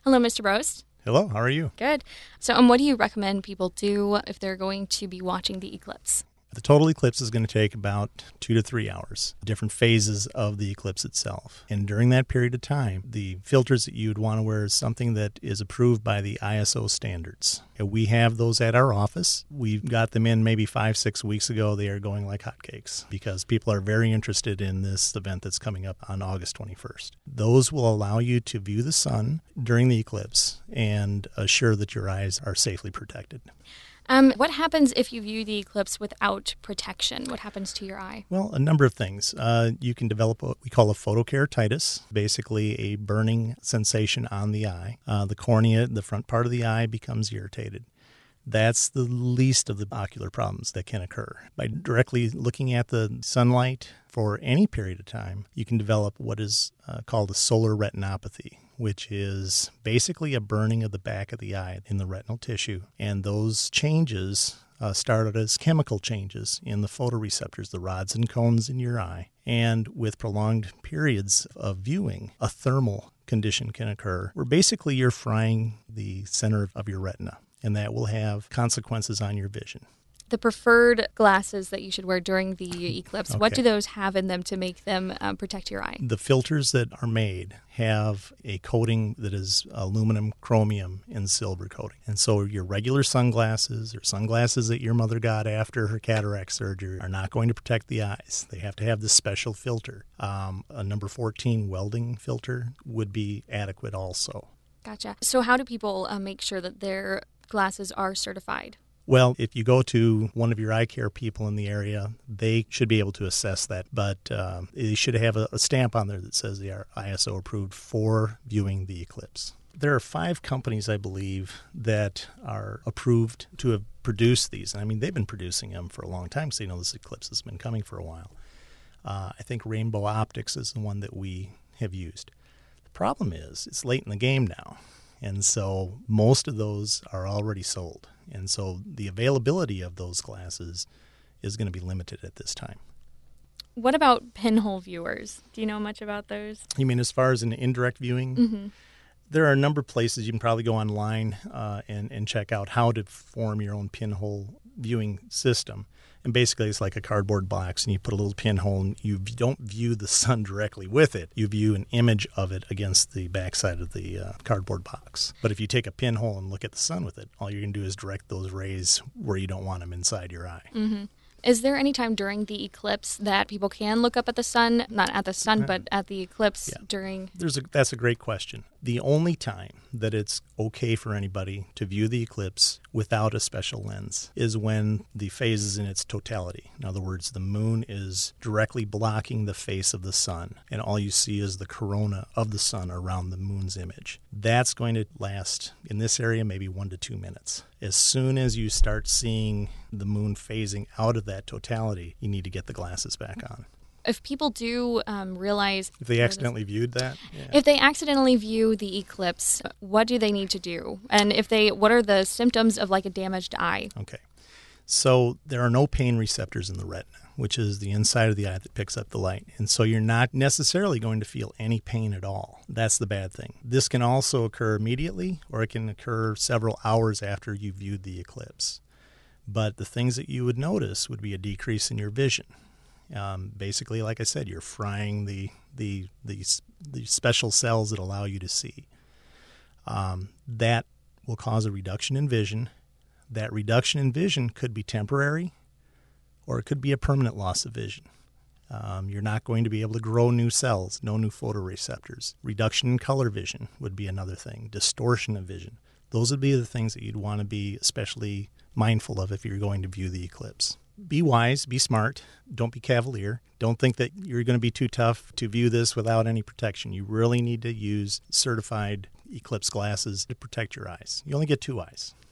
Hello, Mr. Brost. Hello, how are you? Good. So, what do you recommend people do if they're going to be watching the eclipse? The total eclipse is going to take about 2 to 3 hours, different phases of the eclipse itself. And during that period of time, the filters that you'd want to wear is something that is approved by the ISO standards. We have those at our office. We got them in maybe 5-6 weeks ago. They are going like hotcakes because people are very interested in this event that's coming up on August 21st. Those will allow you to view the sun during the eclipse and assure that your eyes are safely protected. What happens if you view the eclipse without protection? What happens to your eye? Well, a number of things. You can develop what we call a photokeratitis, basically a burning sensation on the eye. The cornea, the front part of the eye, becomes irritated. That's the least of the ocular problems that can occur. By directly looking at the sunlight for any period of time, you can develop what is called a solar retinopathy, which is basically a burning of the back of the eye in the retinal tissue. And those changes started as chemical changes in the photoreceptors, the rods and cones in your eye. And with prolonged periods of viewing, a thermal condition can occur where basically you're frying the center of your retina, and that will have consequences on your vision. The preferred glasses that you should wear during the eclipse, Okay. What do those have in them to make them protect your eye? The filters that are made have a coating that is aluminum, chromium, and silver coating. And so your regular sunglasses or sunglasses that your mother got after her cataract surgery are not going to protect the eyes. They have to have this special filter. A number 14 welding filter would be adequate also. Gotcha. So how do people make sure that their glasses are certified? Well, if you go to one of your eye care people in the area, they should be able to assess that. But they should have a stamp on there that says they are ISO approved for viewing the eclipse. There are 5 companies, I believe, that are approved to have produced these. I mean, they've been producing them for a long time, so you know this eclipse has been coming for a while. I think Rainbow Optics is the one that we have used. The problem is it's late in the game now, and so most of those are already sold. And so the availability of those glasses is going to be limited at this time. What about pinhole viewers? Do you know much about those? You mean as far as an indirect viewing? Mm-hmm. There are a number of places you can probably go online and check out how to form your own pinhole viewing system. And basically it's like a cardboard box, and you put a little pinhole, and you don't view the sun directly with it. You view an image of it against the backside of the cardboard box. But if you take a pinhole and look at the sun with it, all you're going to do is direct those rays where you don't want them inside your eye. Mm-hmm. Is there any time during the eclipse that people can look up at the sun, not at the sun, but at the eclipse during? That's a great question. The only time that it's okay for anybody to view the eclipse without a special lens is when the phase is in its totality. In other words, the moon is directly blocking the face of the sun, and all you see is the corona of the sun around the moon's image. That's going to last, in this area, maybe 1 to 2 minutes. As soon as you start seeing the moon phasing out of that totality, you need to get the glasses back on. If people do realize... If they accidentally viewed that? Yeah. If they accidentally view the eclipse, what do they need to do? And what are the symptoms of like a damaged eye? Okay. So there are no pain receptors in the retina, which is the inside of the eye that picks up the light. And so you're not necessarily going to feel any pain at all. That's the bad thing. This can also occur immediately, or it can occur several hours after you viewed the eclipse. But the things that you would notice would be a decrease in your vision. Basically, like I said, you're frying the special cells that allow you to see. That will cause a reduction in vision. That reduction in vision could be temporary, or it could be a permanent loss of vision. You're not going to be able to grow new cells, no new photoreceptors. Reduction in color vision would be another thing. Distortion of vision. Those would be the things that you'd want to be especially mindful of if you're going to view the eclipse. Be wise, be smart, don't be cavalier. Don't think that you're going to be too tough to view this without any protection. You really need to use certified eclipse glasses to protect your eyes. You only get 2 eyes.